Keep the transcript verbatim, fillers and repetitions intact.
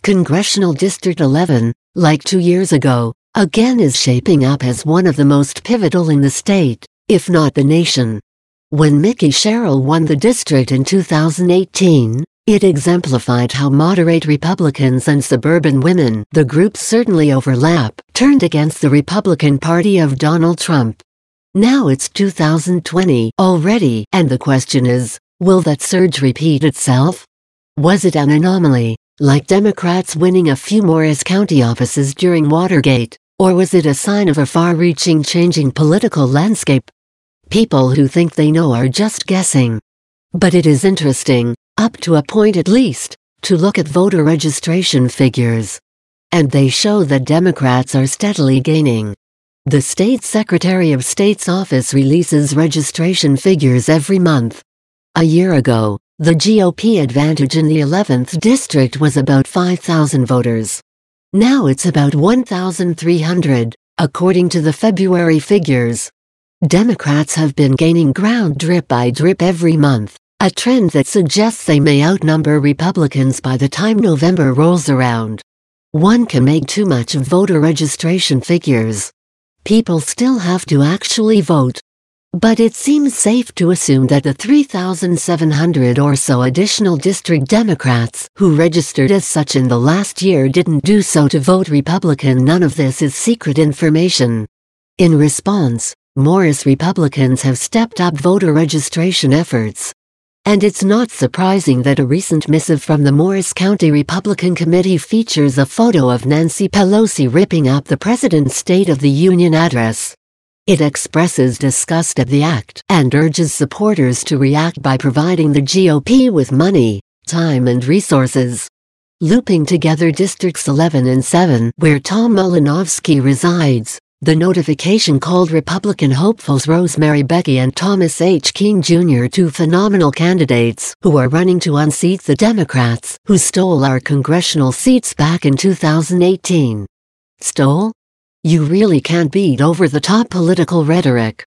Congressional District eleven, like two years ago, again is shaping up as one of the most pivotal in the state, if not the nation. When Mikie Sherrill won the district in two thousand eighteen, it exemplified how moderate Republicans and suburban women, the groups certainly overlap, turned against the Republican Party of Donald Trump. Now it's two thousand twenty already, and the question is, will that surge repeat itself? Was it an anomaly, like Democrats winning a few Morris County offices during Watergate, or was it a sign of a far-reaching changing political landscape? People who think they know are just guessing. But it is interesting, up to a point at least, to look at voter registration figures. And they show that Democrats are steadily gaining. The State Secretary of State's office releases registration figures every month. A year ago, the G O P advantage in the eleventh district was about five thousand voters. Now it's about one thousand three hundred, according to the February figures. Democrats have been gaining ground drip by drip every month, a trend that suggests they may outnumber Republicans by the time November rolls around. One can make too much of voter registration figures. People still have to actually vote. But it seems safe to assume that the three thousand seven hundred or so additional district Democrats who registered as such in the last year didn't do so to vote Republican. None of this is secret information. In response, Morris Republicans have stepped up voter registration efforts. And it's not surprising that a recent missive from the Morris County Republican Committee features a photo of Nancy Pelosi ripping up the president's State of the Union address. It expresses disgust at the act and urges supporters to react by providing the G O P with money, time and resources. Looping together Districts eleven and seven, where Tom Malinowski resides, the notification called Republican hopefuls Rosemary Becky and Thomas H. King Junior two phenomenal candidates who are running to unseat the Democrats who stole our congressional seats back in two thousand eighteen. Stole? You really can't beat over-the-top political rhetoric.